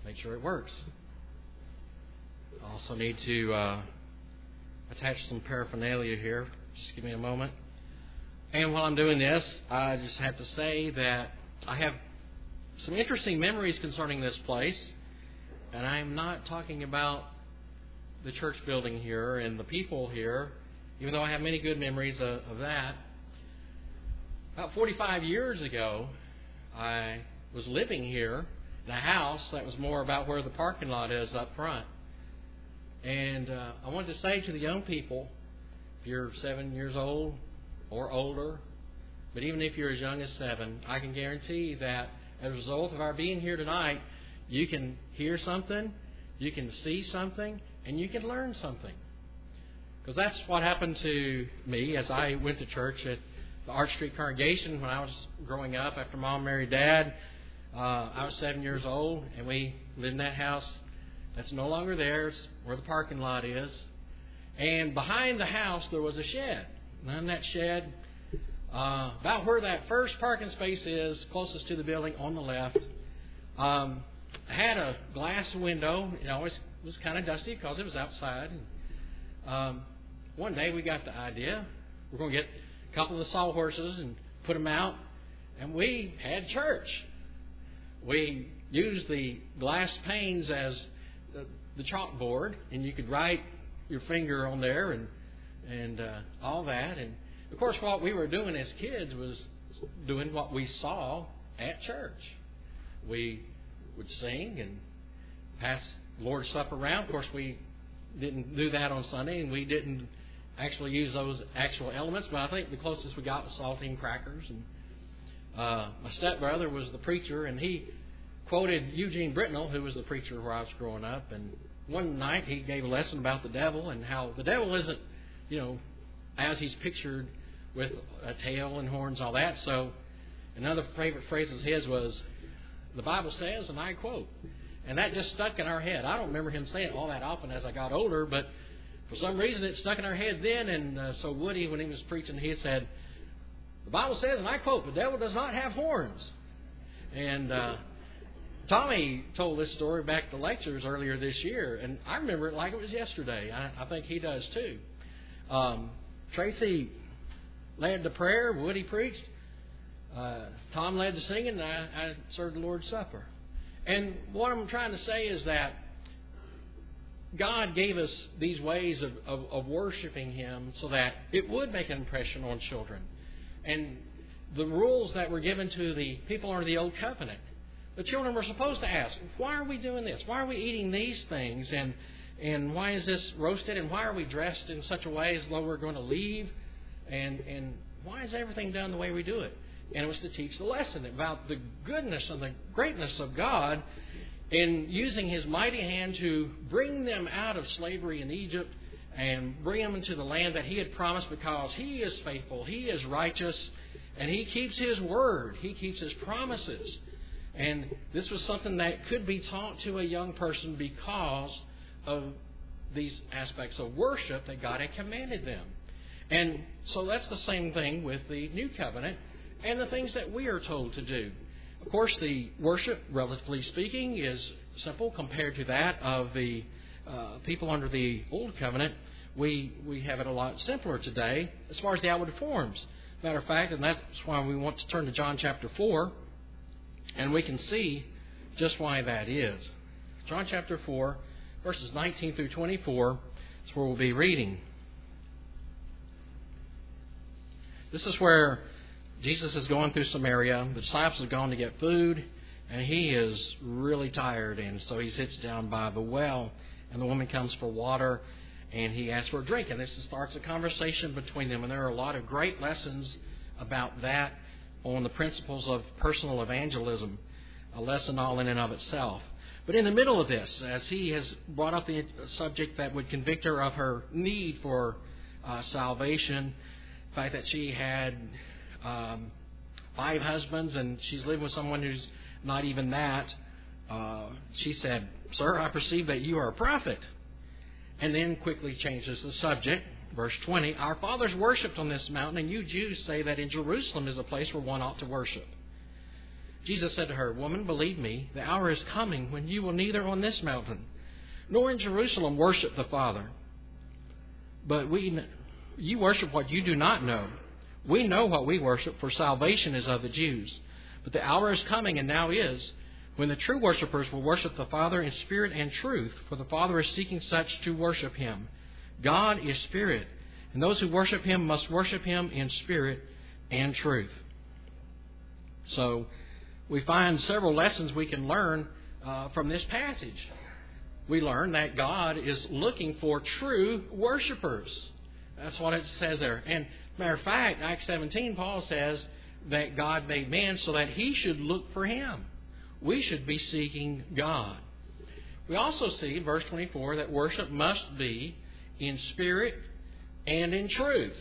make sure it works. I also need to attach some paraphernalia here. Just give me a moment. And while I'm doing this, I just have to say that I have some interesting memories concerning this place. And I'm not talking about the church building here and the people here, even though I have many good memories of that. About 45 years ago, I was living here in a house that was more about where the parking lot is up front. And I wanted to say to the young people, if you're 7 years old or older, but even if you're as young as 7, I can guarantee that as a result of our being here tonight, you can hear something, you can see something, and you can learn something. Because that's what happened to me as I went to church at the Arch Street Congregation when I was growing up. After Mom married Dad, I was 7 years old, and we lived in that house that's no longer there. It's where the parking lot is. And behind the house, there was a shed. And in that shed, about where that first parking space is, closest to the building on the left, had a glass window. It always was kind of dusty because it was outside. One day we got the idea we're going to get a couple of the sawhorses and put them out, and we had church. We used the glass panes as the chalkboard, and you could write your finger on there and all that. And of course, what we were doing as kids was doing what we saw at church. We would sing and pass Lord's Supper around. Of course, we didn't do that on Sunday, and we didn't actually use those actual elements, but I think the closest we got was saltine crackers. And my stepbrother was the preacher, and he quoted Eugene Britnell, who was the preacher where I was growing up. And one night he gave a lesson about the devil and how the devil isn't, as he's pictured with a tail and horns and all that. So another favorite phrase of his was, the Bible says, and I quote. And that just stuck in our head. I don't remember him saying it all that often as I got older, but for some reason it stuck in our head then. And so Woody, when he was preaching, he said, the Bible says, and I quote, the devil does not have horns. And Tommy told this story back at the lectures earlier this year, and I remember it like it was yesterday. I think he does too. Tracy led the prayer, Woody preached, Tom led the singing, and I served the Lord's Supper. And what I'm trying to say is that God gave us these ways of worshiping Him so that it would make an impression on children. And the rules that were given to the people under the Old Covenant, the children were supposed to ask, why are we doing this? Why are we eating these things? And why is this roasted? And why are we dressed in such a way as though we're going to leave? And why is everything done the way we do it? And it was to teach the lesson about the goodness and the greatness of God in using His mighty hand to bring them out of slavery in Egypt and bring them into the land that He had promised, because He is faithful, He is righteous, and He keeps His word. He keeps His promises. And this was something that could be taught to a young person because of these aspects of worship that God had commanded them. And so that's the same thing with the New Covenant and the things that we are told to do. Of course, the worship, relatively speaking, is simple compared to that of the people under the Old Covenant. We have it a lot simpler today as far as the outward forms. Matter of fact, and that's why we want to turn to John chapter 4, and we can see just why that is. John chapter 4, verses 19 through 24 is where we'll be reading. This is where Jesus is going through Samaria. The disciples have gone to get food, and He is really tired. And so He sits down by the well, and the woman comes for water, and He asks for a drink. And this starts a conversation between them. And there are a lot of great lessons about that on the principles of personal evangelism, a lesson all in and of itself. But in the middle of this, as He has brought up the subject that would convict her of her need for salvation, the fact that she had 5 husbands and she's living with someone who's not even that, she said, "Sir, I perceive that you are a prophet." And then quickly changes the subject. Verse 20, "Our fathers worshipped on this mountain, and you Jews say that in Jerusalem is a place where one ought to worship." Jesus said to her, "Woman, believe me, the hour is coming when you will neither on this mountain nor in Jerusalem worship the Father. But you worship what you do not know. We know what we worship, for salvation is of the Jews. But the hour is coming, and now is, when the true worshippers will worship the Father in spirit and truth, for the Father is seeking such to worship Him. God is spirit, and those who worship Him must worship Him in spirit and truth." So we find several lessons we can learn from this passage. We learn that God is looking for true worshipers. That's what it says there. And matter of fact, Acts 17, Paul says that God made man so that he should look for Him. We should be seeking God. We also see in verse 24 that worship must be in spirit and in truth.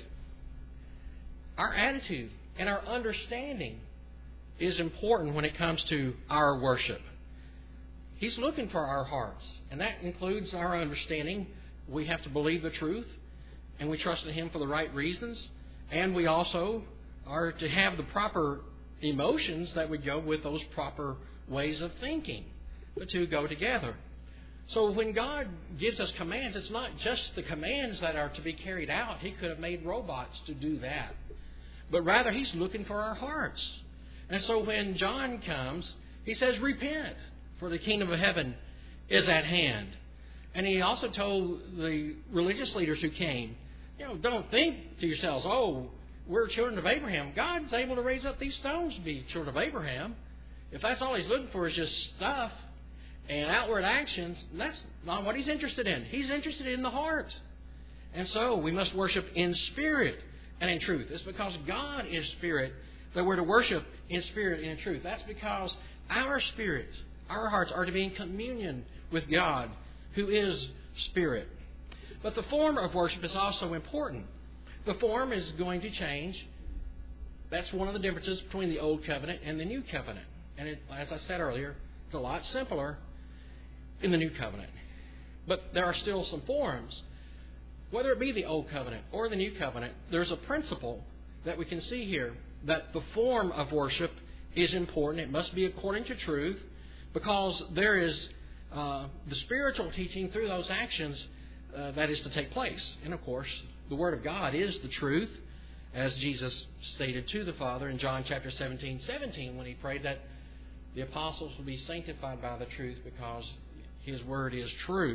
Our attitude and our understanding is important when it comes to our worship. He's looking for our hearts, and that includes our understanding. We have to believe the truth, and we trust in Him for the right reasons, and we also are to have the proper emotions that would go with those proper ways of thinking. The two go together. So when God gives us commands, it's not just the commands that are to be carried out. He could have made robots to do that. But rather, He's looking for our hearts. And so when John comes, he says, "Repent, for the kingdom of heaven is at hand." And he also told the religious leaders who came, don't think to yourselves, "Oh, we're children of Abraham." God's able to raise up these stones to be children of Abraham. If that's all He's looking for is just stuff and outward actions, that's not what He's interested in. He's interested in the heart. And so we must worship in spirit and in truth. It's because God is spirit that we're to worship in spirit and in truth. That's because our spirits, our hearts, are to be in communion with God, who is spirit. But the form of worship is also important. The form is going to change. That's one of the differences between the Old Covenant and the New Covenant. And as I said earlier, it's a lot simpler in the New Covenant. But there are still some forms. Whether it be the Old Covenant or the New Covenant, there's a principle that we can see here, that the form of worship is important. It must be according to truth, because there is the spiritual teaching through those actions that is to take place. And of course, the Word of God is the truth, as Jesus stated to the Father in John chapter 17 when He prayed that the apostles will be sanctified by the truth, because His Word is truth.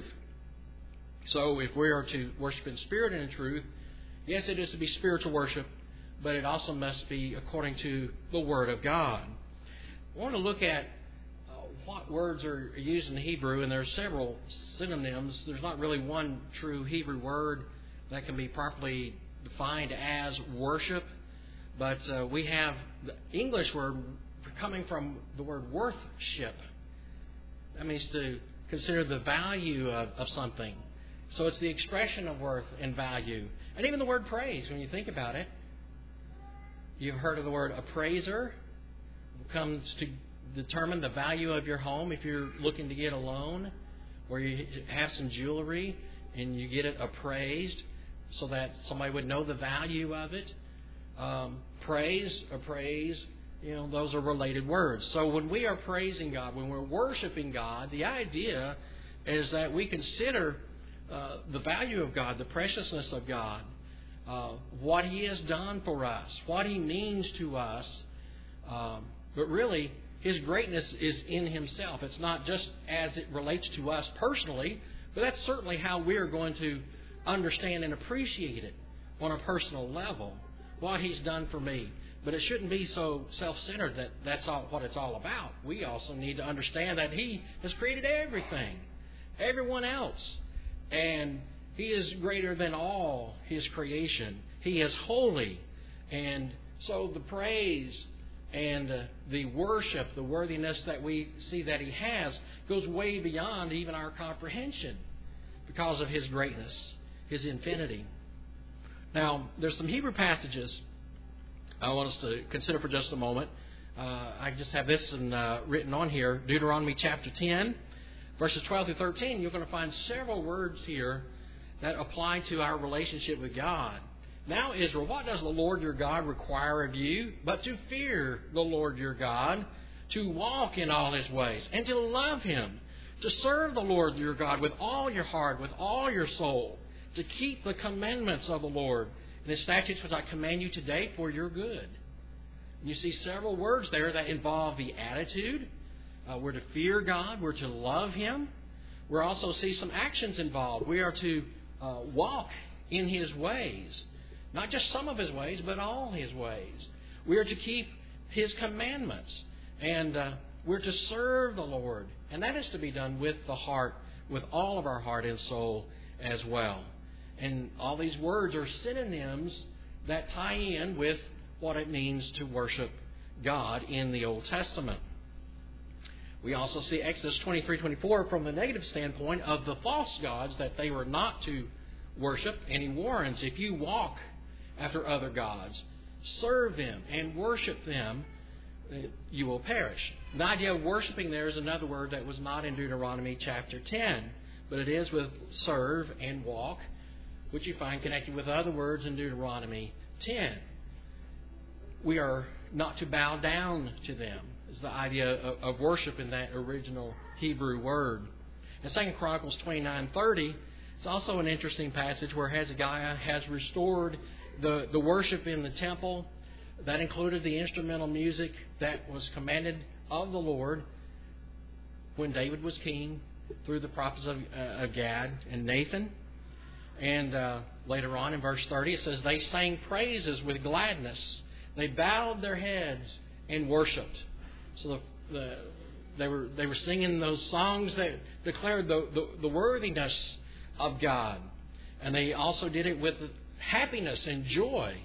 So if we are to worship in spirit and in truth, yes, it is to be spiritual worship, but it also must be according to the Word of God. I want to look at what words are used in Hebrew, and there are several synonyms. There's not really one true Hebrew word that can be properly defined as worship, but we have the English word coming from the word worthship. That means to consider the value of something. So it's the expression of worth and value. And even the word praise, when you think about it. You've heard of the word appraiser. It comes to determine the value of your home. If you're looking to get a loan, or you have some jewelry and you get it appraised so that somebody would know the value of it. Praise, appraise, those are related words. So when we are praising God, when we're worshiping God, the idea is that we consider the value of God, the preciousness of God, what He has done for us, what He means to us. But really, His greatness is in Himself. It's not just as it relates to us personally, but that's certainly how we're going to understand and appreciate it on a personal level, what He's done for me. But it shouldn't be so self-centered that that's all what it's all about. We also need to understand that He has created everything, everyone else, and He is greater than all His creation. He is holy. And so the praise and the worship, the worthiness that we see that He has, goes way beyond even our comprehension because of His greatness, His infinity. Now, there's some Hebrew passages I want us to consider for just a moment. I just have this written on here. Deuteronomy chapter 10, verses 12 through 13. You're going to find several words here that apply to our relationship with God. Now, Israel, what does the Lord your God require of you but to fear the Lord your God, to walk in all His ways, and to love Him, to serve the Lord your God with all your heart, with all your soul, to keep the commandments of the Lord and His statutes which I command you today for your good. And you see several words there that involve the attitude. We're to fear God. We're to love Him. We also see some actions involved. We are to walk in His ways. Not just some of His ways, but all His ways. We are to keep His commandments. And we're to serve the Lord. And that is to be done with the heart, with all of our heart and soul as well. And all these words are synonyms that tie in with what it means to worship God in the Old Testament. We also see Exodus 23:24 from the negative standpoint of the false gods that they were not to worship. And He warns, if you walk after other gods, serve them and worship them, you will perish. The idea of worshiping there is another word that was not in Deuteronomy chapter 10, but it is with serve and walk, which you find connected with other words in Deuteronomy 10. We are not to bow down to them, is the idea of worship in that original Hebrew word. In 2 Chronicles 29:30, it's also an interesting passage where Hezekiah has restored the worship in the temple. That included the instrumental music that was commanded of the Lord when David was king through the prophets of Gad and Nathan. And later on in verse 30 it says, they sang praises with gladness. They bowed their heads and worshipped. So they were singing those songs that declared the worthiness of God. And they also did it with happiness and joy.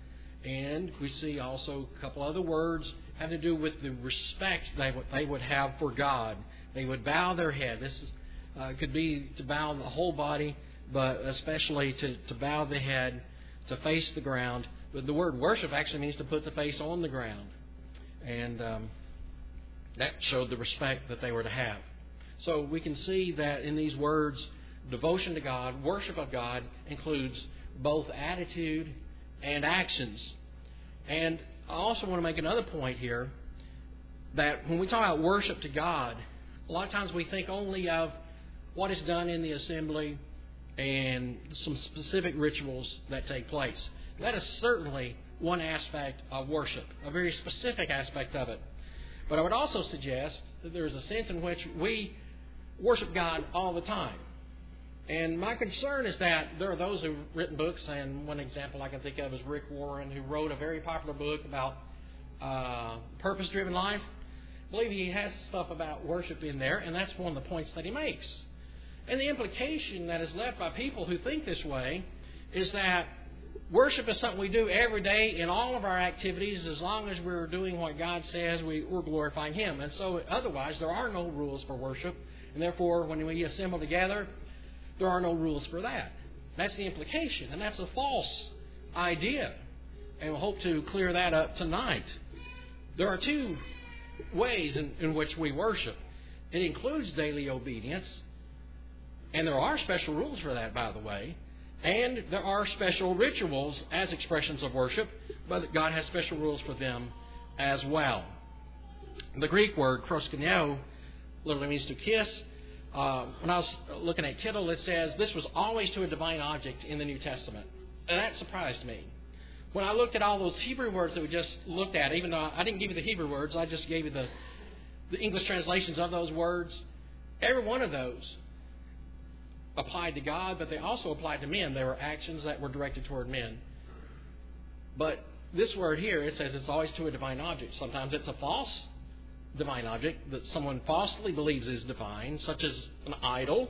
And we see also a couple other words having to do with the respect they would have for God. They would bow their head. This could be to bow the whole body, but especially to bow the head, to face the ground. But the word worship actually means to put the face on the ground. And that showed the respect that they were to have. So we can see that in these words, devotion to God, worship of God, includes both attitude and actions. And I also want to make another point here, that when we talk about worship to God, a lot of times we think only of what is done in the assembly and some specific rituals that take place. That is certainly one aspect of worship, a very specific aspect of it. But I would also suggest that there is a sense in which we worship God all the time. And my concern is that there are those who've written books, and one example I can think of is Rick Warren, who wrote a very popular book about purpose-driven life. I believe he has stuff about worship in there, and that's one of the points that he makes. And the implication that is left by people who think this way is that worship is something we do every day in all of our activities. As long as we're doing what God says, we're glorifying Him. And so otherwise, there are no rules for worship. And therefore, when we assemble together, there are no rules for that. That's the implication, and that's a false idea. And we'll hope to clear that up tonight. There are two ways in which we worship. It includes daily obedience, and there are special rules for that, by the way. And there are special rituals as expressions of worship, but God has special rules for them as well. The Greek word proskuneo literally means to kiss. When I was looking at Kittle, it says this was always to a divine object in the New Testament. And that surprised me. When I looked at all those Hebrew words that we just looked at, even though I didn't give you the Hebrew words, I just gave you the English translations of those words. Every one of those applied to God, but they also applied to men. They were actions that were directed toward men. But this word here, it says it's always to a divine object. Sometimes it's a false divine object that someone falsely believes is divine, such as an idol.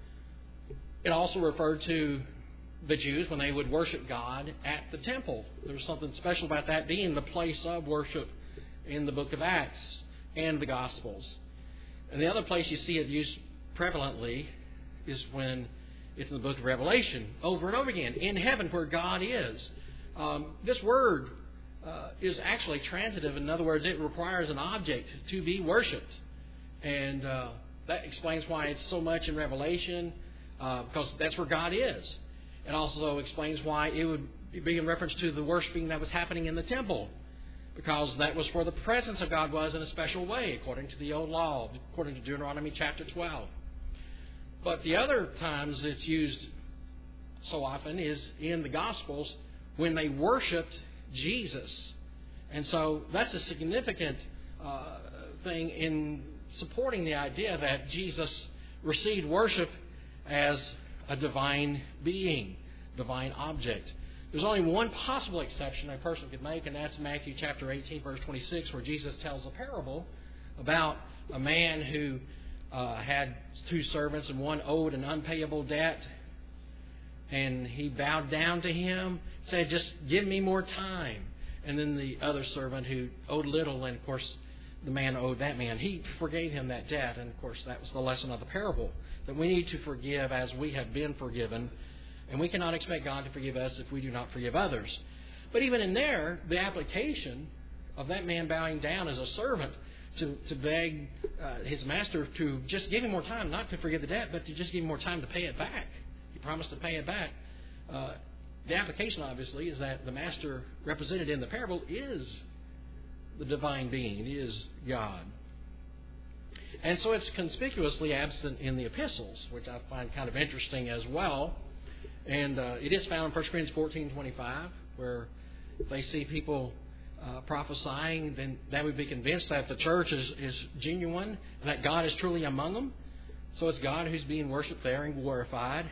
It also referred to the Jews when they would worship God at the temple. There was something special about that being the place of worship in the book of Acts and the Gospels. And the other place you see it used prevalently is when it's in the book of Revelation, over and over again, in heaven where God is. This word is actually transitive. In other words, it requires an object to be worshipped. And that explains why it's so much in Revelation, because that's where God is. It also explains why it would be in reference to the worshiping that was happening in the temple. because that was where the presence of God was in a special way, according to the old law, according to Deuteronomy chapter 12. But the other times it's used so often is in the Gospels when they worshiped Jesus. And so that's a significant thing in supporting the idea that Jesus received worship as a divine being, divine object. There's only one possible exception a person could make, and that's Matthew chapter 18, verse 26, where Jesus tells a parable about a man who had two servants, and one owed an unpayable debt. And he bowed down to him, said, just give me more time. And then the other servant who owed little, and of course the man owed that man, he forgave him that debt. And of course that was the lesson of the parable, that we need to forgive as we have been forgiven. And we cannot expect God to forgive us if we do not forgive others. But even in there, the application of that man bowing down as a servant to beg his master to just give him more time, not to forgive the debt, but to just give him more time to pay it back. He promised to pay it back. The application, obviously, is that the master represented in the parable is the divine being. It is God. And so it's conspicuously absent in the epistles, which I find kind of interesting as well. And it is found in 1 Corinthians 14:25, where if they see people prophesying, then they would be convinced that the church is genuine and that God is truly among them. So it's God who's being worshipped there and glorified.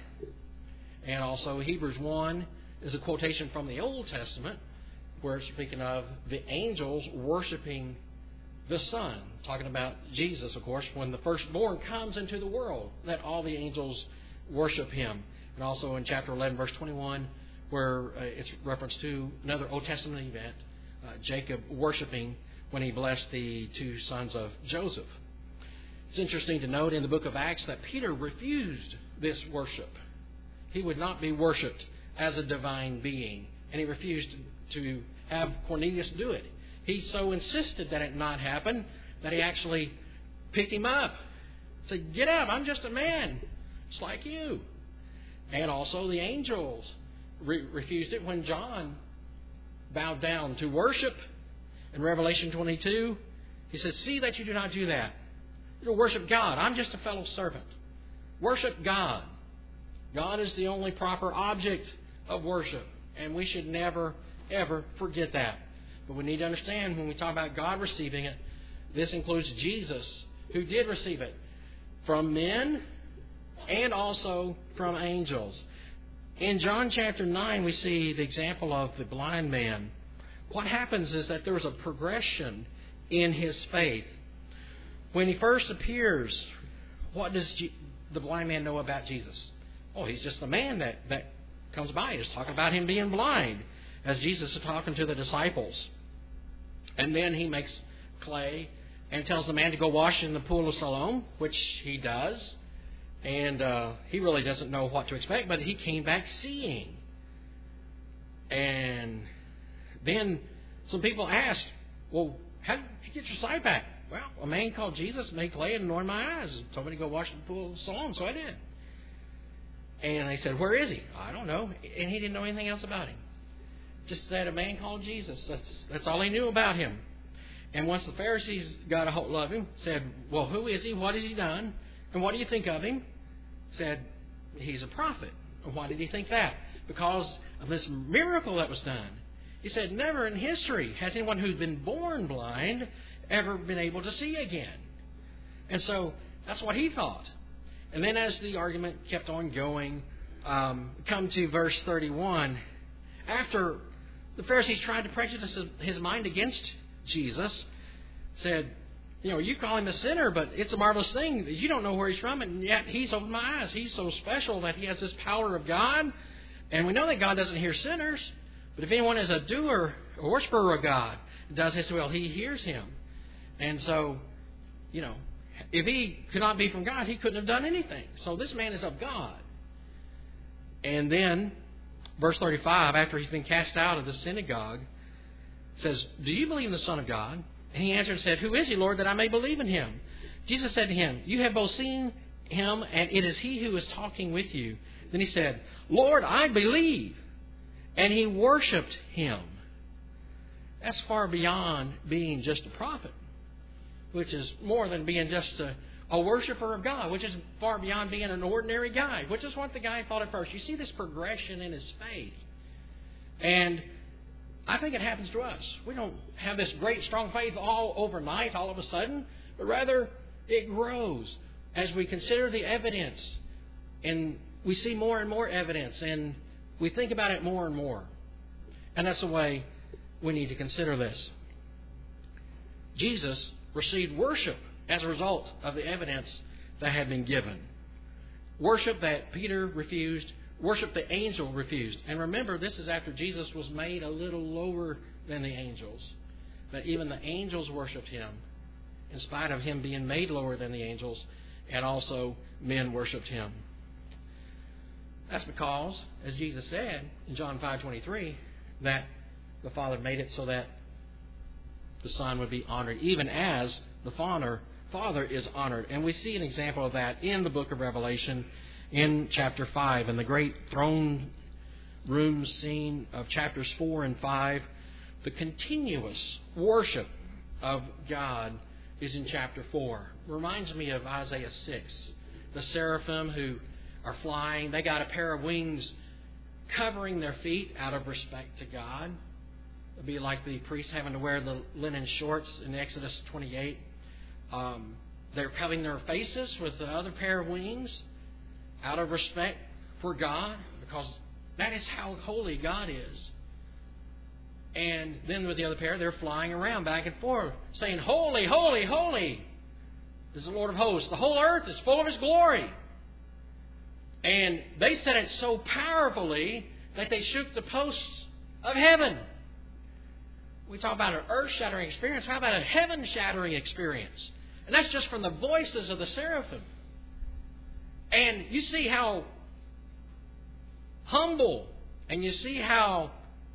And also Hebrews 1 is a quotation from the Old Testament, where it's speaking of the angels worshiping the Son, talking about Jesus, of course, when the firstborn comes into the world, that all the angels worship him. And also in chapter 11, verse 21, where it's reference to another Old Testament event, Jacob worshiping when he blessed the two sons of Joseph. It's interesting to note in the book of Acts that Peter refused this worship. He would not be worshipped as a divine being, and he refused to have Cornelius do it. He so insisted that it not happen that he actually picked him up. Said, get up, I'm just a man, just like you. And also the angels refused it when John bowed down to worship. In Revelation 22, he says, see that you do not do that. You worship God. I'm just a fellow servant. Worship God. God is the only proper object of worship. And we should never, ever forget that. But we need to understand when we talk about God receiving it, this includes Jesus, who did receive it from men and also from angels. In John chapter 9, we see the example of the blind man. What happens is that there was a progression in his faith. When he first appears, what does the blind man know about Jesus? Oh, he's just a man that comes by. He's talking about him being blind as Jesus is talking to the disciples. And then he makes clay and tells the man to go wash in the pool of Siloam, which he does. And he really doesn't know what to expect, but he came back seeing. And then some people asked, well, how did you get your sight back? Well, a man called Jesus made clay and anointed my eyes and told me to go wash in the pool of Siloam, so I did. And they said, where is he? I don't know. And he didn't know anything else about him. Just said a man called Jesus. That's all he knew about him. And once the Pharisees got a hold of him, said, well, who is he? What has he done? And what do you think of him? Said, he's a prophet. And why did he think that? Because of this miracle that was done. He said, never in history has anyone who's been born blind ever been able to see again. And so that's what he thought. And then as the argument kept on going, come to verse 31, after the Pharisees tried to prejudice his mind against Jesus, said, you call him a sinner, but it's a marvelous thing that you don't know where he's from, and yet he's opened my eyes. He's so special that he has this power of God. And we know that God doesn't hear sinners, but if anyone is a doer, a worshiper of God, does his will, he hears him. And so, if he could not be from God, he couldn't have done anything. So this man is of God. And then, verse 35, after he's been cast out of the synagogue, says, do you believe in the Son of God? And he answered and said, who is he, Lord, that I may believe in him? Jesus said to him, you have both seen him, and it is he who is talking with you. Then he said, Lord, I believe. And he worshipped him. That's far beyond being just a prophet, which is more than being just a worshiper of God, which is far beyond being an ordinary guy, which is what the guy thought at first. You see this progression in his faith. And I think it happens to us. We don't have this great, strong faith all overnight, all of a sudden, but rather it grows as we consider the evidence, and we see more and more evidence, and we think about it more and more. And that's the way we need to consider this. Jesus received worship as a result of the evidence that had been given. Worship that Peter refused, worship the angel refused. And remember, this is after Jesus was made a little lower than the angels. That even the angels worshipped him, in spite of him being made lower than the angels, and also men worshipped him. That's because, as Jesus said in John 5:23, that the Father made it so that the Son would be honored, even as the Father is honored. And we see an example of that in the book of Revelation in chapter 5. In the great throne room scene of chapters 4 and 5, the continuous worship of God is in chapter 4. Reminds me of Isaiah 6. The seraphim who are flying, they got a pair of wings covering their feet out of respect to God. It'd be like the priests having to wear the linen shorts in Exodus 28. They're covering their faces with the other pair of wings out of respect for God, because that is how holy God is. And then with the other pair, they're flying around back and forth, saying, "Holy, holy, holy is the Lord of hosts. The whole earth is full of His glory." And they said it so powerfully that they shook the posts of heaven. We talk about an earth-shattering experience. How about a heaven-shattering experience? And that's just from the voices of the seraphim. And you see how humble, and you see how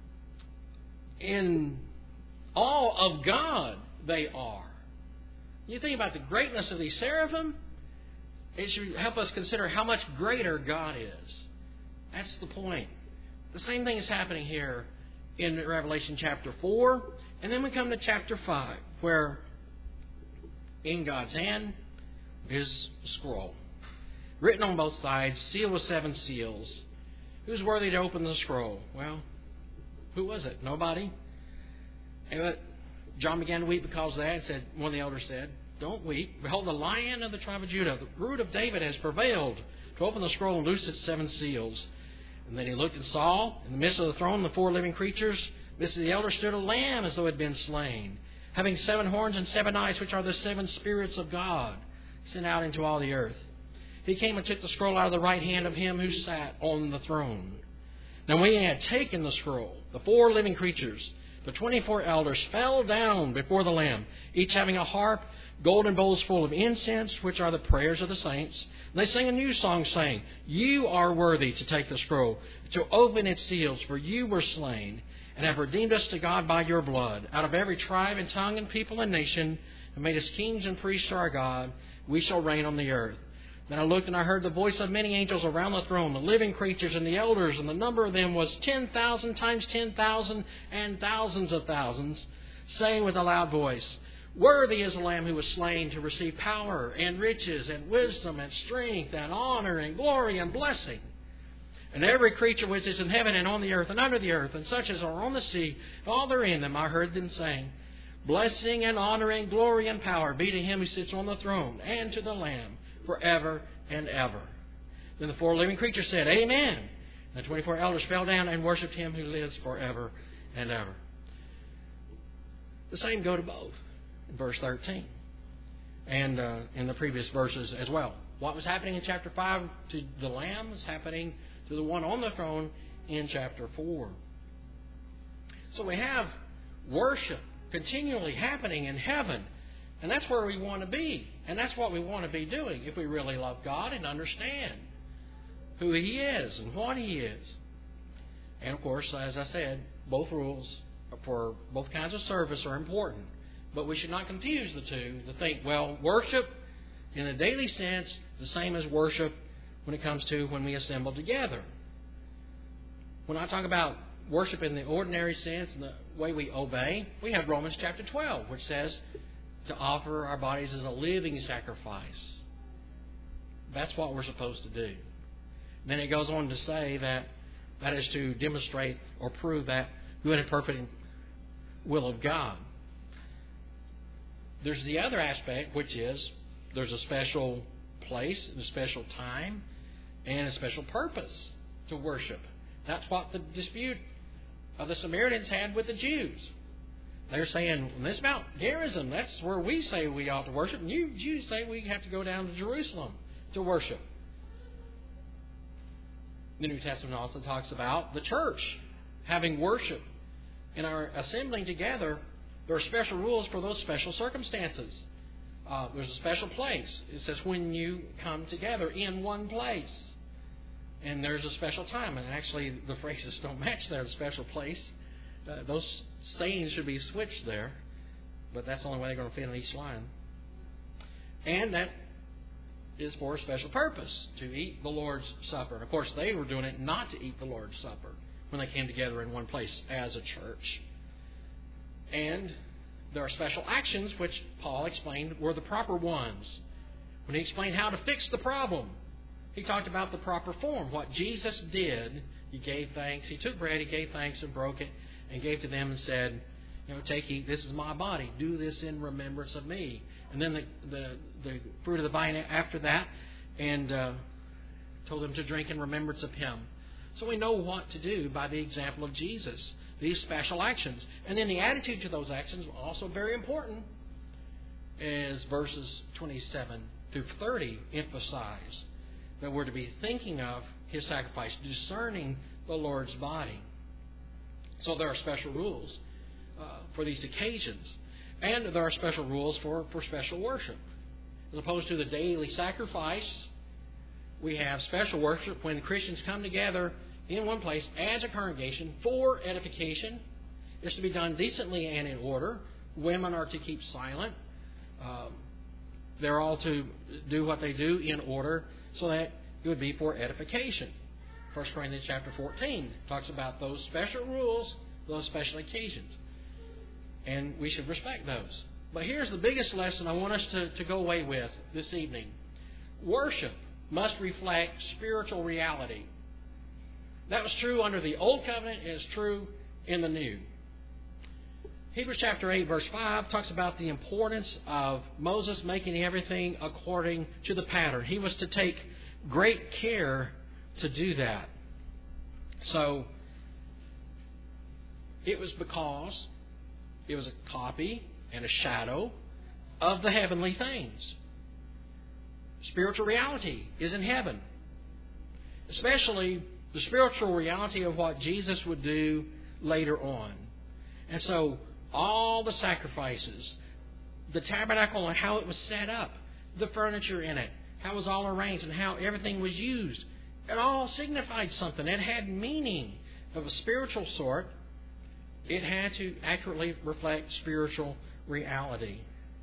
in awe of God they are. You think about the greatness of these seraphim, it should help us consider how much greater God is. That's the point. The same thing is happening here in Revelation chapter 4. And then we come to chapter 5, where in God's hand is a scroll, written on both sides, sealed with 7 seals. Who's worthy to open the scroll? Well, who was it? Nobody. And John began to weep because of that, and said, one of the elders said, "Don't weep. Behold, the Lion of the tribe of Judah, the root of David, has prevailed to open the scroll and loose its 7 seals." And then he looked and saw, in the midst of the throne, the 4 living creatures, in the midst of the elders stood a lamb as though it had been slain, having 7 horns and 7 eyes, which are the 7 spirits of God, sent out into all the earth. He came and took the scroll out of the right hand of him who sat on the throne. Now when he had taken the scroll, the 4 living creatures, the 24 elders, fell down before the Lamb, each having a harp, golden bowls full of incense, which are the prayers of the saints. And they sang a new song, saying, "You are worthy to take the scroll, to open its seals, for you were slain, and have redeemed us to God by your blood, out of every tribe and tongue and people and nation, and made us kings and priests to our God. We shall reign on the earth." Then I looked, and I heard the voice of many angels around the throne, the living creatures and the elders, and the number of them was 10,000 times 10,000 and thousands of thousands, saying with a loud voice, "Worthy is the Lamb who was slain to receive power and riches and wisdom and strength and honor and glory and blessing." And every creature which is in heaven and on the earth and under the earth, and such as are on the sea, and all that are in them, I heard them saying, "Blessing and honor and glory and power be to Him who sits on the throne and to the Lamb forever and ever." Then the 4 living creatures said, "Amen." And the 24 elders fell down and worshipped Him who lives forever and ever. The same go to both in verse 13 and in the previous verses as well. What was happening in chapter 5 to the Lamb is happening to the one on the throne in chapter 4. So we have worship continually happening in heaven. And that's where we want to be. And that's what we want to be doing if we really love God and understand who He is and what He is. And of course, as I said, both rules for both kinds of service are important. But we should not confuse the two to think, well, worship in a daily sense is the same as worship when it comes to when we assemble together. When I talk about worship in the ordinary sense and the way we obey, we have Romans chapter 12, which says to offer our bodies as a living sacrifice. That's what we're supposed to do. And then it goes on to say that that is to demonstrate or prove that good and perfect will of God. There's the other aspect, which is there's a special place and a special time and a special purpose to worship. That's what the dispute of the Samaritans had with the Jews. They're saying, well, this is Mount Gerizim. That's where we say we ought to worship. And you Jews say we have to go down to Jerusalem to worship. The New Testament also talks about the church having worship and our assembling together. There are special rules for those special circumstances. There's a special place. It says when you come together in one place. And there's a special time. And actually, the phrases don't match there, the special place. Those sayings should be switched there. But that's the only way they're going to fit in each line. And that is for a special purpose, to eat the Lord's Supper. And of course, they were doing it not to eat the Lord's Supper when they came together in one place as a church. And there are special actions which Paul explained were the proper ones. When he explained how to fix the problem, he talked about the proper form. What Jesus did, he gave thanks. He took bread, he gave thanks and broke it and gave to them and said, take, eat, this is my body. Do this in remembrance of me. And then the fruit of the vine after that, and told them to drink in remembrance of him. So we know what to do by the example of Jesus, these special actions. And then the attitude to those actions, also very important, as verses 27 through 30 emphasize, that we're to be thinking of his sacrifice, discerning the Lord's body. So there are special rules for these occasions. And there are special rules for special worship. As opposed to the daily sacrifice, we have special worship when Christians come together in one place as a congregation for edification. It's to be done decently and in order. Women are to keep silent. They're all to do what they do in order so that it would be for edification. 1 Corinthians chapter 14 talks about those special rules, those special occasions. And we should respect those. But here's the biggest lesson I want us to go away with this evening. Worship must reflect spiritual reality. That was true under the Old Covenant and is true in the New. Hebrews chapter 8 verse 5 talks about the importance of Moses making everything according to the pattern. He was to take great care to do that. So it was because it was a copy and a shadow of the heavenly things. Spiritual reality is in heaven. Especially the spiritual reality of what Jesus would do later on. And so all the sacrifices, the tabernacle and how it was set up, the furniture in it, how it was all arranged and how everything was used, it all signified something. It had meaning of a spiritual sort. It had to accurately reflect spiritual reality.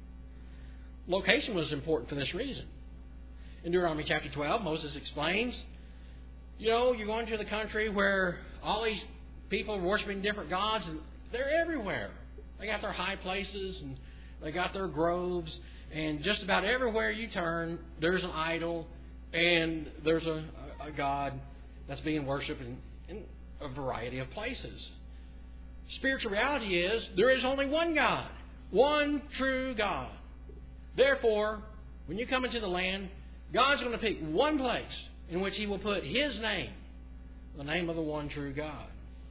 Location was important for this reason. In Deuteronomy chapter 12, Moses explains, you're going to the country where all these people are worshiping different gods, and they're everywhere. They got their high places, and they got their groves, and just about everywhere you turn, there's an idol, and there's a god that's being worshipped in a variety of places. Spiritual reality is there is only one God, one true God. Therefore, when you come into the land, God's going to pick one place in which He will put His name, the name of the one true God.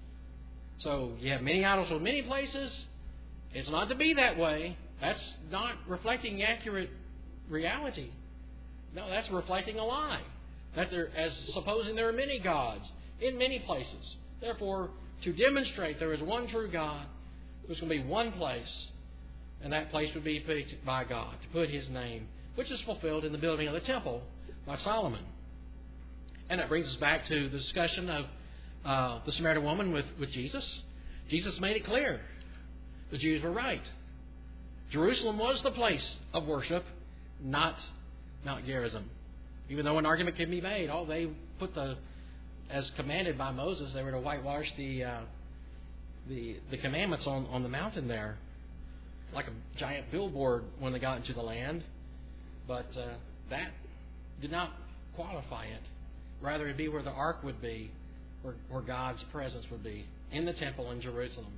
So you have many idols with many places. It's not to be that way. That's not reflecting accurate reality. No, that's reflecting a lie. Supposing there are many gods in many places. Therefore, to demonstrate there is one true God, there's going to be one place, and that place would be picked by God to put His name, which is fulfilled in the building of the temple by Solomon. And that brings us back to the discussion of the Samaritan woman with Jesus. Jesus made it clear. The Jews were right. Jerusalem was the place of worship, not Mount Gerizim. Even though an argument can be made, they put as commanded by Moses, they were to whitewash the the commandments on the mountain there, like a giant billboard when they got into the land. But that did not qualify it. Rather, it'd be where the ark would be, where God's presence would be, in the temple in Jerusalem.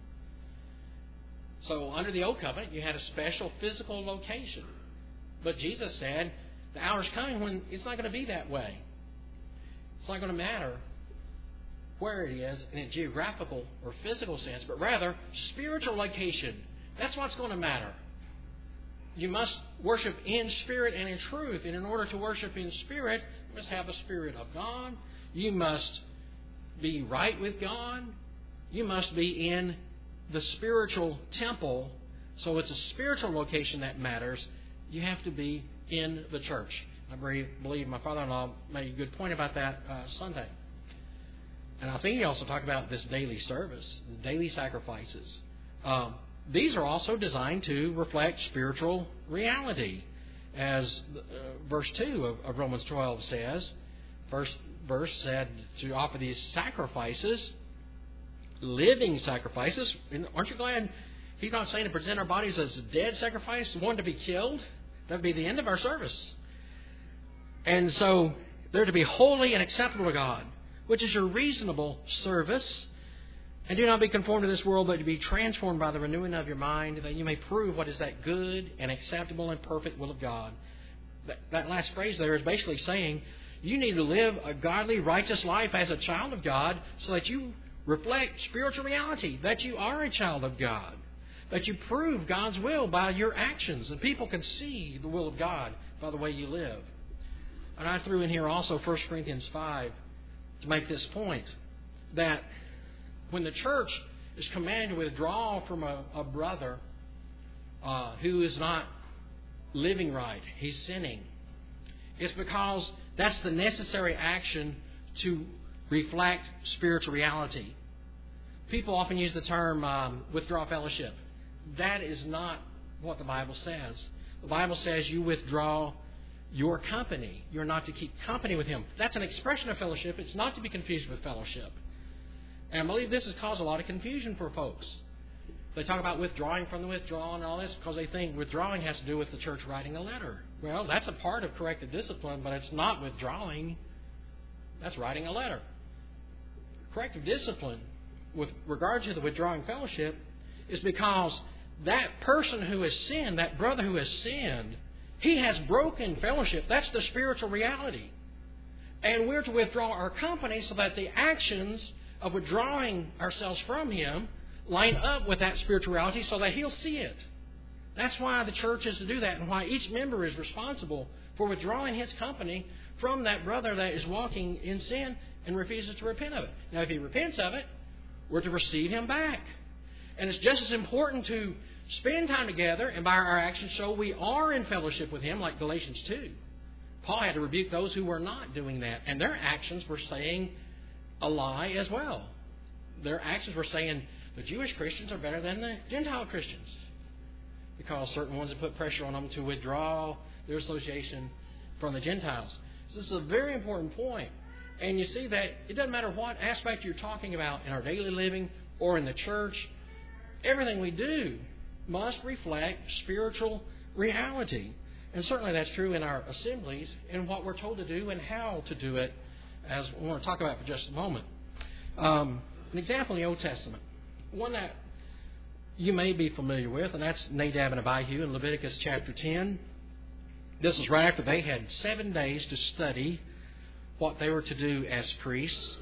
So under the Old Covenant, you had a special physical location. But Jesus said, the hour's coming when it's not going to be that way. It's not going to matter where it is in a geographical or physical sense, but rather spiritual location. That's what's going to matter. You must worship in spirit and in truth. And in order to worship in spirit, you must have the Spirit of God. You must be right with God. You must be in the spiritual temple. So it's a spiritual location that matters. You have to be in the church. I believe my father-in-law made a good point about that Sunday. And I think he also talked about this daily service, the daily sacrifices. These are also designed to reflect spiritual reality. As verse 2 of Romans 12 says, first verse said to offer these sacrifices, living sacrifices. And aren't you glad he's not saying to present our bodies as a dead sacrifice, one to be killed? That would be the end of our service. And so they're to be holy and acceptable to God, which is your reasonable service. And do not be conformed to this world, but to be transformed by the renewing of your mind, that you may prove what is that good and acceptable and perfect will of God. That last phrase there is basically saying you need to live a godly, righteous life as a child of God so that you reflect spiritual reality, that you are a child of God, that you prove God's will by your actions, and people can see the will of God by the way you live. And I threw in here also 1 Corinthians 5 to make this point, that when the church is commanded to withdraw from a brother who is not living right, he's sinning, it's because that's the necessary action to reflect spiritual reality. People often use the term withdraw fellowship. That is not what the Bible says. The Bible says you withdraw your company. You're not to keep company with him. That's an expression of fellowship. It's not to be confused with fellowship. And I believe this has caused a lot of confusion for folks. They talk about withdrawing from the withdrawal and all this because they think withdrawing has to do with the church writing a letter. Well, that's a part of corrective discipline, but it's not withdrawing. That's writing a letter. Corrective discipline, with regard to the withdrawing fellowship, is because that person who has sinned, that brother who has sinned, he has broken fellowship. That's the spiritual reality. And we're to withdraw our company so that the actions of withdrawing ourselves from him line up with that spiritual reality so that he'll see it. That's why the church is to do that, and why each member is responsible for withdrawing his company from that brother that is walking in sin and refuses to repent of it. Now, if he repents of it, we're to receive him back. And it's just as important to spend time together and by our actions show we are in fellowship with him, like Galatians 2. Paul had to rebuke those who were not doing that, and their actions were saying a lie as well. Their actions were saying the Jewish Christians are better than the Gentile Christians because certain ones had put pressure on them to withdraw their association from the Gentiles. So this is a very important point. And you see that it doesn't matter what aspect you're talking about in our daily living or in the church, everything we do must reflect spiritual reality. And certainly that's true in our assemblies and what we're told to do and how to do it, as we want to talk about for just a moment. An example in the Old Testament, one that you may be familiar with, and that's Nadab and Abihu in Leviticus chapter 10. This is right after they had 7 days to study what they were to do as priests.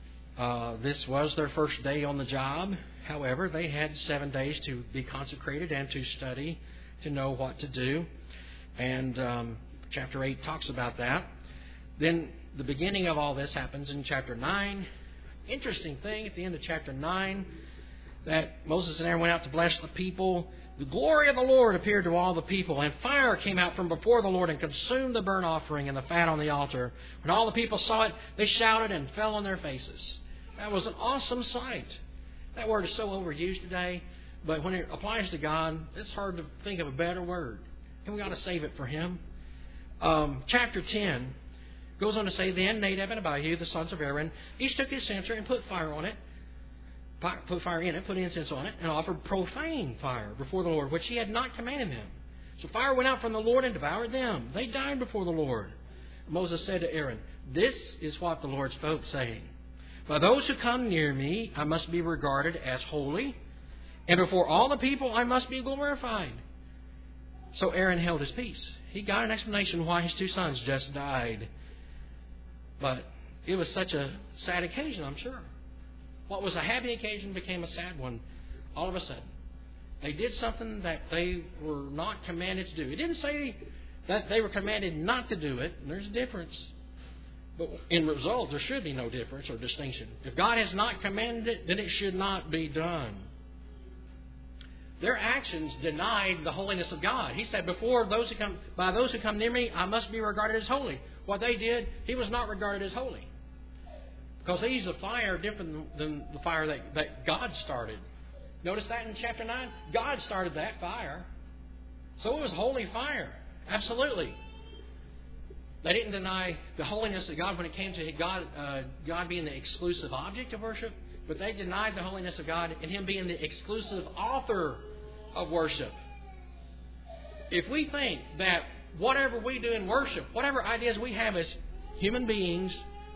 This was their first day on the job. However, they had 7 days to be consecrated and to study, to know what to do. And chapter 8 talks about that. Then the beginning of all this happens in chapter 9. Interesting thing at the end of chapter 9, that Moses and Aaron went out to bless the people. The glory of the Lord appeared to all the people, and fire came out from before the Lord and consumed the burnt offering and the fat on the altar. When all the people saw it, they shouted and fell on their faces. That was an awesome sight. That word is so overused today, but when it applies to God, it's hard to think of a better word. And we got to save it for Him. Chapter 10 goes on to say, Then Nadab and Abihu, the sons of Aaron, each took his censer and put fire on it, put fire in it, put incense on it, and offered profane fire before the Lord, which he had not commanded them. So fire went out from the Lord and devoured them. They died before the Lord. Moses said to Aaron, "This is what the Lord spoke, saying, by those who come near me, I must be regarded as holy, and before all the people I must be glorified." So Aaron held his peace. He got an explanation why his 2 sons just died. But it was such a sad occasion, I'm sure. What was a happy occasion became a sad one all of a sudden. They did something that they were not commanded to do. It didn't say that they were commanded not to do it. And there's a difference. But in result, there should be no difference or distinction. If God has not commanded it, then it should not be done. Their actions denied the holiness of God. He said, by those who come near me, I must be regarded as holy. What they did, he was not regarded as holy. Because they used a fire different than the fire that God started. Notice that in chapter 9? God started that fire. So it was holy fire. Absolutely. They didn't deny the holiness of God when it came to God being the exclusive object of worship, but they denied the holiness of God and Him being the exclusive author of worship. If we think that whatever we do in worship, whatever ideas we have as human beings,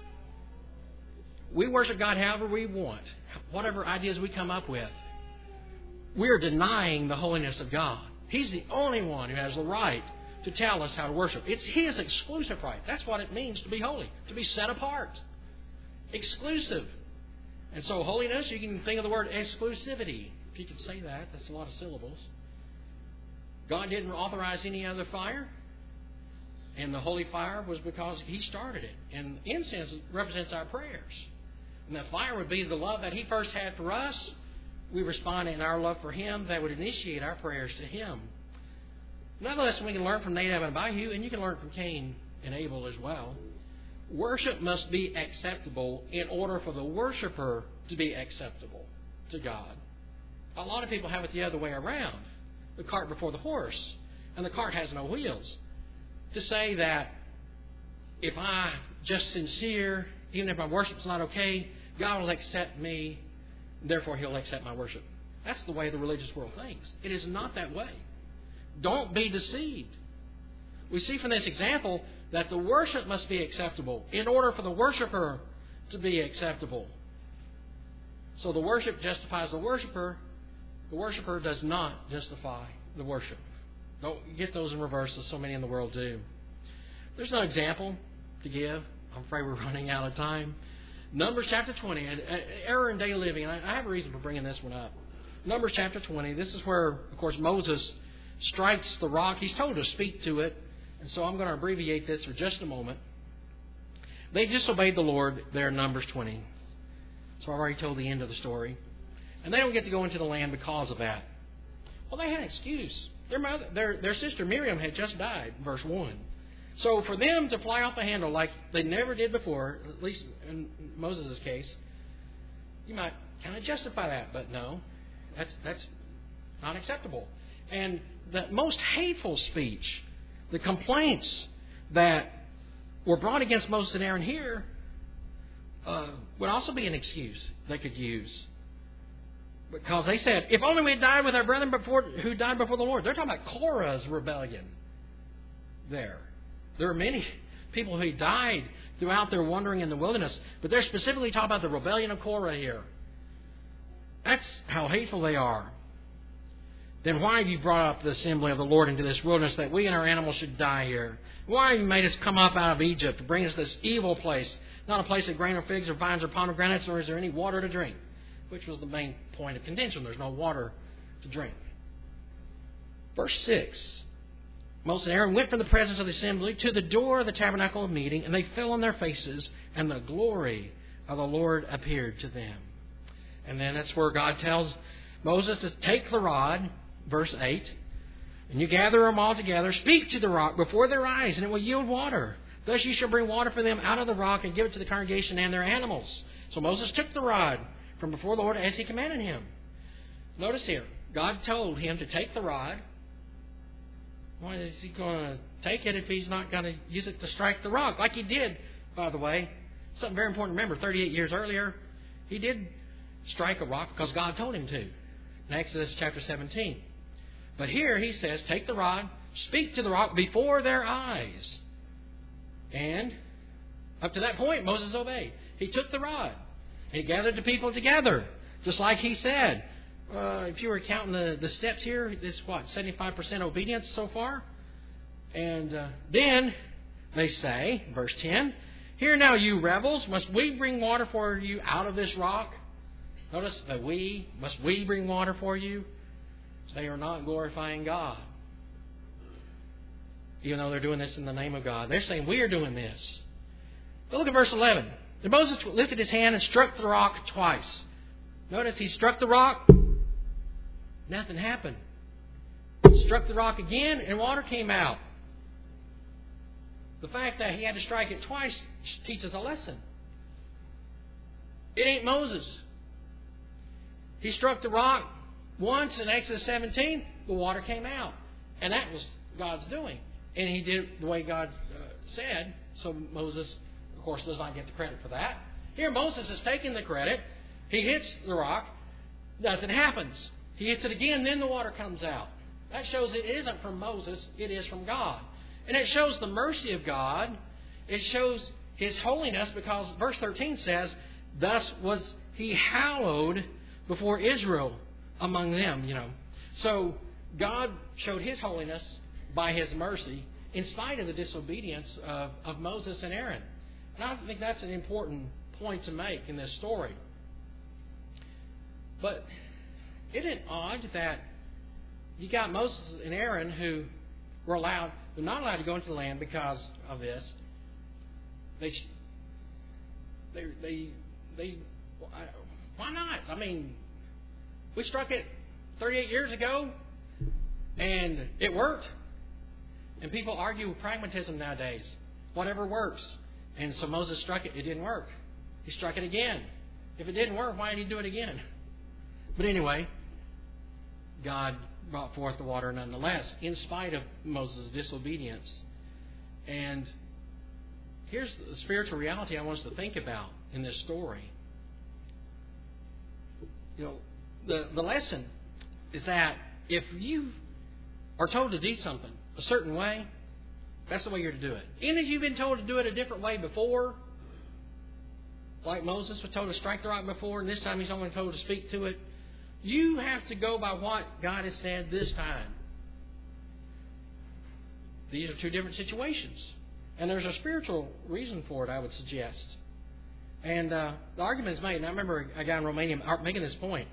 we worship God however we want, whatever ideas we come up with, we're denying the holiness of God. He's the only one who has the right to tell us how to worship. It's His exclusive right. That's what it means to be holy, to be set apart. Exclusive. And so holiness, you can think of the word exclusivity. If you could say that, that's a lot of syllables. God didn't authorize any other fire. And the holy fire was because He started it. And incense represents our prayers. And that fire would be the love that He first had for us. We respond in our love for Him that would initiate our prayers to Him. Another lesson we can learn from Nadab and Abihu, and you can learn from Cain and Abel as well. Worship must be acceptable in order for the worshiper to be acceptable to God. A lot of people have it the other way around. The cart before the horse. And the cart has no wheels. To say that if I'm just sincere, even if my worship's not okay, God will accept me, therefore He'll accept my worship. That's the way the religious world thinks. It is not that way. Don't be deceived. We see from this example that the worship must be acceptable in order for the worshiper to be acceptable. So the worship justifies the worshiper. The worshiper does not justify the worship. Don't get those in reverse as so many in the world do. There's no example to give. I'm afraid we're running out of time. Numbers chapter 20, an error in daily living. And I have a reason for bringing this one up. Numbers chapter 20, this is where, of course, Moses strikes the rock. He's told to speak to it. And so I'm going to abbreviate this for just a moment. They disobeyed the Lord there in Numbers 20. So I've already told the end of the story. And they don't get to go into the land because of that. Well, they had an excuse. Their sister Miriam had just died, verse 1. So for them to fly off the handle like they never did before, at least in Moses' case, you might kind of justify that. But no, that's not acceptable. And the most hateful speech, the complaints that were brought against Moses and Aaron here, would also be an excuse they could use. Because they said, if only we had died with our brethren who died before the Lord. They're talking about Korah's rebellion there. There are many people who died throughout their wandering in the wilderness, but they're specifically talking about the rebellion of Korah here. That's how hateful they are. Then why have you brought up the assembly of the Lord into this wilderness that we and our animals should die here? Why have you made us come up out of Egypt to bring us this evil place? Not a place of grain or figs or vines or pomegranates, nor is there any water to drink. Which was the main point of contention. There's no water to drink. Verse 6. Moses and Aaron went from the presence of the assembly to the door of the tabernacle of meeting, and they fell on their faces, and the glory of the Lord appeared to them. And then that's where God tells Moses to take the rod, verse 8, and you gather them all together, speak to the rock before their eyes, and it will yield water. Thus you shall bring water for them out of the rock and give it to the congregation and their animals. So Moses took the rod from before the Lord as He commanded him. Notice here, God told him to take the rod. Why is He going to take it if He's not going to use it to strike the rock? Like He did, by the way. Something very important to remember, 38 years earlier, He did strike a rock because God told him to in Exodus chapter 17. But here he says, take the rod, speak to the rock before their eyes. And up to that point, Moses obeyed. He took the rod. He gathered the people together, just like he said. If you were counting the steps here, it's 75% obedience so far? And then they say, verse 10, "Hear now, you rebels, must we bring water for you out of this rock?" Notice the we. Must we bring water for you? They are not glorifying God. Even though they're doing this in the name of God. They're saying, we are doing this. But look at verse 11. Then Moses lifted his hand and struck the rock twice. Notice he struck the rock. Nothing happened. Struck the rock again and water came out. The fact that he had to strike it twice teaches a lesson. It ain't Moses. He struck the rock once in Exodus 17, the water came out. And that was God's doing. And he did it the way God said. So Moses, of course, does not get the credit for that. Here Moses is taking the credit. He hits the rock. Nothing happens. He hits it again, then the water comes out. That shows it isn't from Moses, it is from God. And it shows the mercy of God. It shows His holiness because verse 13 says, "Thus was He hallowed before Israel among them." So God showed His holiness by His mercy in spite of the disobedience of Moses and Aaron. And I think that's an important point to make in this story. But isn't it odd that you got Moses and Aaron who were not allowed to go into the land because of this? Why not? I mean, we struck it 38 years ago, and it worked. And people argue with pragmatism nowadays. Whatever works. And so Moses struck it. It didn't work. He struck it again. If it didn't work, why did he do it again? But anyway, God brought forth the water nonetheless, in spite of Moses' disobedience. And here's the spiritual reality I want us to think about in this story. The lesson is that if you are told to do something a certain way, that's the way you're to do it. Even if you've been told to do it a different way before, like Moses was told to strike the rock before, and this time he's only told to speak to it, you have to go by what God has said this time. These are two different situations. And there's a spiritual reason for it, I would suggest. And the argument is made, and I remember a guy in Romania making this point.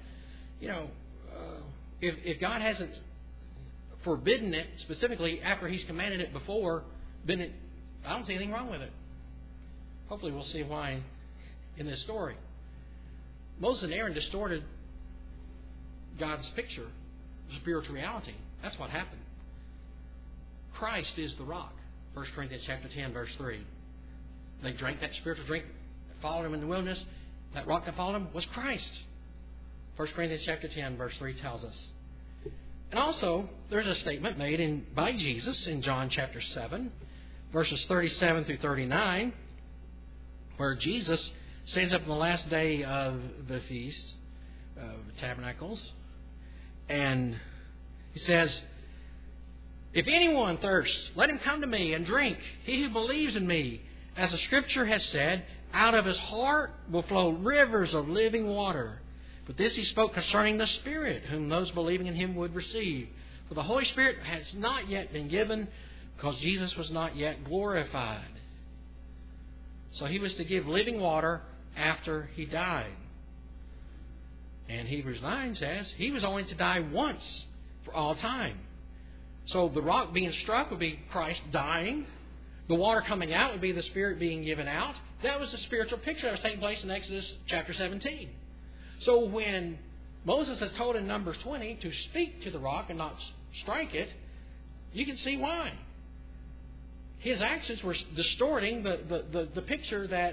If God hasn't forbidden it specifically after He's commanded it before, then I don't see anything wrong with it. Hopefully we'll see why in this story. Moses and Aaron distorted God's picture of spiritual reality. That's what happened. Christ is the rock. 1 Corinthians chapter 10, verse 3. They drank that spiritual drink that followed them in the wilderness. That rock that followed them was Christ. 1 Corinthians chapter 10, verse 3 tells us. And also, there's a statement made by Jesus in John chapter 7, verses 37 through 39, where Jesus stands up on the last day of the Feast of Tabernacles, and He says, "If anyone thirsts, let him come to me and drink. He who believes in me, as the Scripture has said, out of his heart will flow rivers of living water. But this He spoke concerning the Spirit, whom those believing in Him would receive. For the Holy Spirit has not yet been given, because Jesus was not yet glorified." So He was to give living water after He died. And Hebrews 9 says He was only to die once for all time. So the rock being struck would be Christ dying. The water coming out would be the Spirit being given out. That was the spiritual picture that was taking place in Exodus chapter 17. So when Moses is told in Numbers 20 to speak to the rock and not strike it, you can see why. His actions were distorting the picture that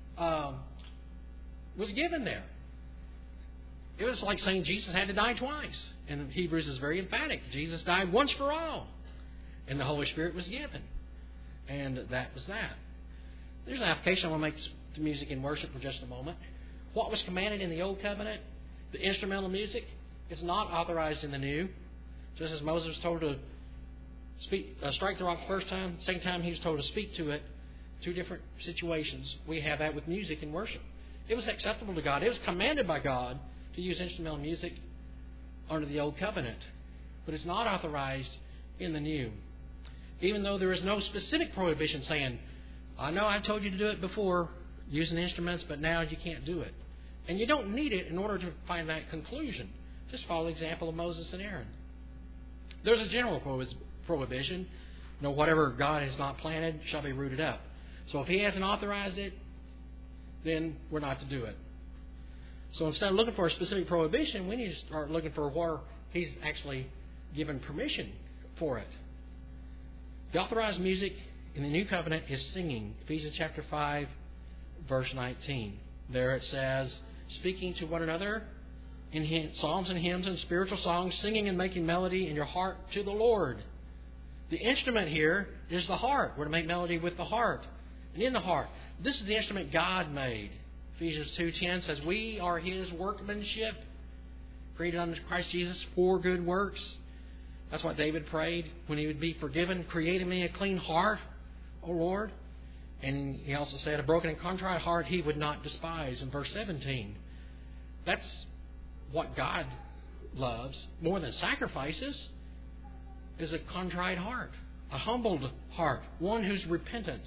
was given there. It was like saying Jesus had to die twice. And Hebrews is very emphatic. Jesus died once for all. And the Holy Spirit was given. And that was that. There's an application I want to make to music and worship for just a moment. What was commanded in the Old Covenant, the instrumental music, is not authorized in the New. Just as Moses was told to strike the rock the first time, second time he was told to speak to it. Two different situations. We have that with music and worship. It was acceptable to God. It was commanded by God to use instrumental music under the Old Covenant. But it's not authorized in the New. Even though there is no specific prohibition saying, I know I told you to do it before using instruments, but now you can't do it. And you don't need it in order to find that conclusion. Just follow the example of Moses and Aaron. There's a general prohibition. Whatever God has not planted shall be rooted up. So if He hasn't authorized it, then we're not to do it. So instead of looking for a specific prohibition, we need to start looking for where He's actually given permission for it. The authorized music in the New Covenant is singing. Ephesians chapter 5, verse 19. There it says, speaking to one another in psalms and hymns and spiritual songs, singing and making melody in your heart to the Lord. The instrument here is the heart. We're to make melody with the heart and in the heart. This is the instrument God made. Ephesians 2:10 says, we are His workmanship, created under Christ Jesus for good works. That's what David prayed when he would be forgiven. Create in me a clean heart, O Lord. And he also said, a broken and contrite heart He would not despise in verse 17. That's what God loves more than sacrifices, is a contrite heart, a humbled heart, one who's repentant.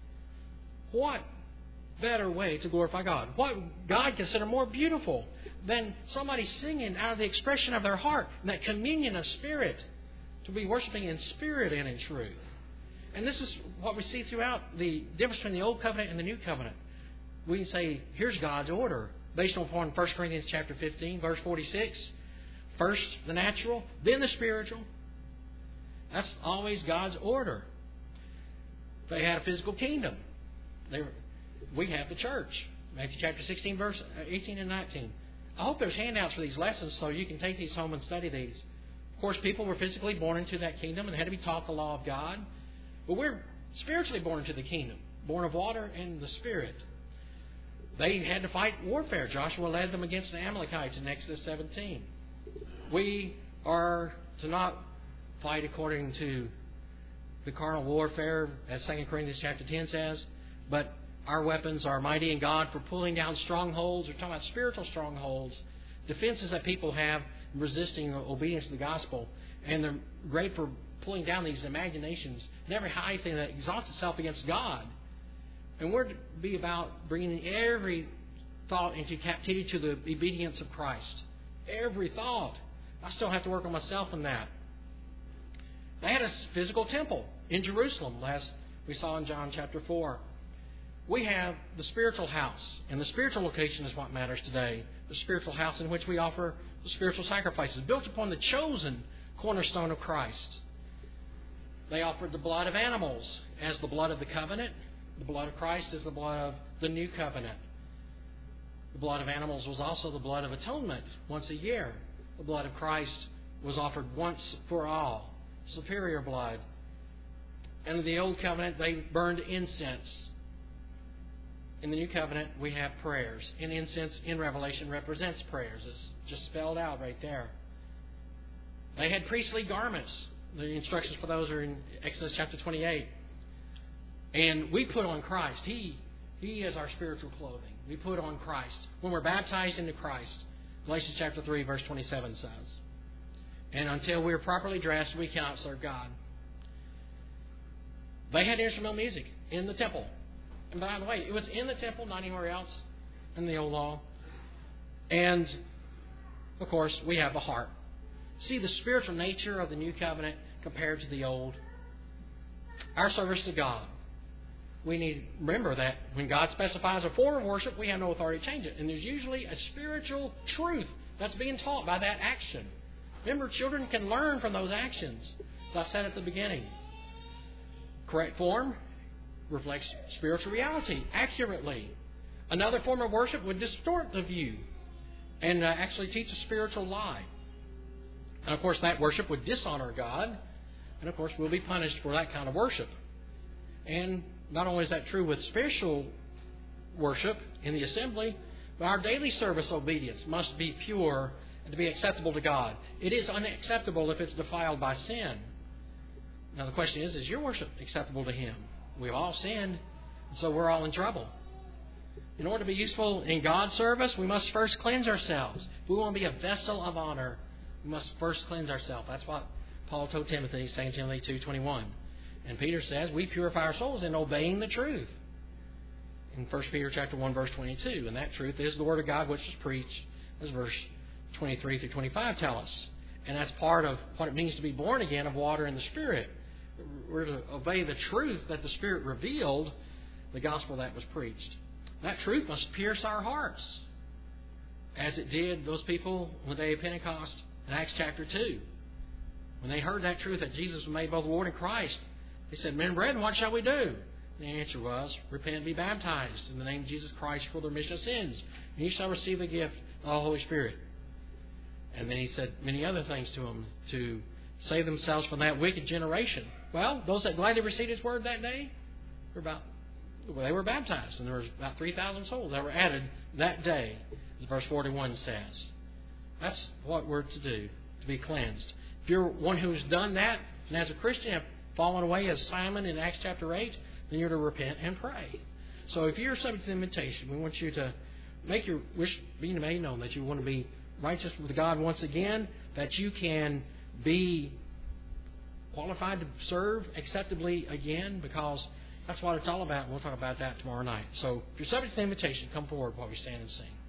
What better way to glorify God? What God consider more beautiful than somebody singing out of the expression of their heart, that communion of spirit, to be worshiping in spirit and in truth. And this is what we see throughout the difference between the Old Covenant and the New Covenant. We can say, here's God's order, based upon 1 Corinthians chapter 15, verse 46. First the natural, then the spiritual. That's always God's order. They had a physical kingdom. We have the church. Matthew chapter 16, verse 18 and 19. I hope there's handouts for these lessons so you can take these home and study these. Of course, people were physically born into that kingdom and had to be taught the law of God. But we're spiritually born into the kingdom, born of water and the Spirit. They had to fight warfare. Joshua led them against the Amalekites in Exodus 17. We are to not fight according to the carnal warfare, as 2 Corinthians chapter 10 says, but our weapons are mighty in God for pulling down strongholds. We're talking about spiritual strongholds, defenses that people have resisting obedience to the gospel, and they're great for pulling down these imaginations and every high thing that exalts itself against God. And we're to be about bringing every thought into captivity to the obedience of Christ. Every thought. I still have to work on myself in that. They had a physical temple in Jerusalem, as we saw in John chapter 4. We have the spiritual house, and the spiritual location is what matters today. The spiritual house in which we offer the spiritual sacrifices, built upon the chosen cornerstone of Christ. They offered the blood of animals as the blood of the covenant. The blood of Christ is the blood of the new covenant. The blood of animals was also the blood of atonement once a year. The blood of Christ was offered once for all. Superior blood. And in the old covenant, they burned incense. In the new covenant, we have prayers. And incense in Revelation represents prayers. It's just spelled out right there. They had priestly garments. The instructions for those are in Exodus chapter 28. And we put on Christ. He is our spiritual clothing. We put on Christ. When we're baptized into Christ, Galatians chapter 3, verse 27 says. And until we're properly dressed, we cannot serve God. They had instrumental music in the temple. And by the way, it was in the temple, not anywhere else in the old law. And, of course, we have the harp. See the spiritual nature of the new covenant compared to the old. Our service to God. We need to remember that when God specifies a form of worship, we have no authority to change it. And there's usually a spiritual truth that's being taught by that action. Remember, children can learn from those actions. As I said at the beginning. Correct form reflects spiritual reality accurately. Another form of worship would distort the view and actually teach a spiritual lie. And of course, that worship would dishonor God. And of course, we'll be punished for that kind of worship. And not only is that true with spiritual worship in the assembly, But our daily service obedience must be pure and to be acceptable to God. It is unacceptable if it's defiled by sin. Now the question is your worship acceptable to Him? We've all sinned, and so we're all in trouble. In order to be useful in God's service, we must first cleanse ourselves. If we want to be a vessel of honor, we must first cleanse ourselves. That's what Paul told Timothy, 2 Timothy 2:21. And Peter says we purify our souls in obeying the truth. In 1 Peter chapter 1, verse 22. And that truth is the Word of God which is preached, as verse 23 through 25 tell us. And that's part of what it means to be born again of water and the Spirit. We're to obey the truth that the Spirit revealed, the gospel that was preached. That truth must pierce our hearts, as it did those people on the day of Pentecost in Acts chapter 2. When they heard that truth that Jesus was made both Lord and Christ, they said, Men and brethren, what shall we do? And the answer was, repent and be baptized in the name of Jesus Christ for the remission of sins, and you shall receive the gift of the Holy Spirit. And then he said many other things to them to save themselves from that wicked generation. Well, those that gladly received His word that day, they were baptized, and there was about 3,000 souls that were added that day, as verse 41 says. That's what we're to do, to be cleansed. If you're one who's done that, and as a Christian have fallen away as Simon in Acts chapter 8, then you're to repent and pray. So if you're subject to the invitation, we want you to make your wish being made known that you want to be righteous with God once again, that you can be qualified to serve acceptably again, because that's what it's all about. We'll talk about that tomorrow night. So if you're subject to the invitation, come forward while we stand and sing.